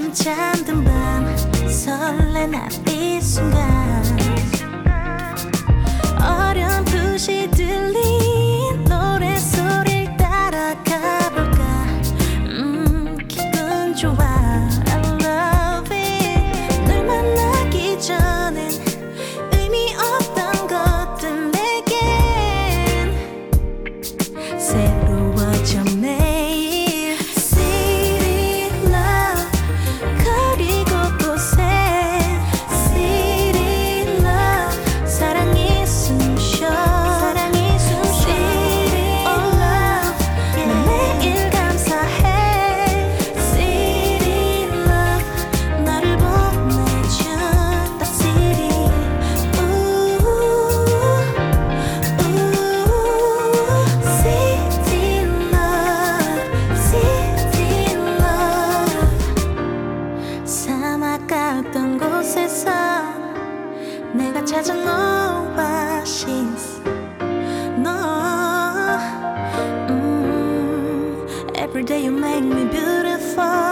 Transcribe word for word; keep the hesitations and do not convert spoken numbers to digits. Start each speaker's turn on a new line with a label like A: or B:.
A: 나는 잠든 밤 설레는 이 순간 어렴풋이 들린 노래소리를 따라가 볼까. 음 기분 좋아 I love it. 널 만나기 전엔 의미 없던 것들 내겐 새로워져 매일. City love 거리고 곳에 City love 사랑이 숨쉬어 사랑이 숨쉬어 City love 난 매일 감사해. City love 너를 보내준다 City. Ooh, ooh, City love, City love. 사막 같던 곳에서 내가 찾은 오아시스 너. 음, Every day you make me beautiful.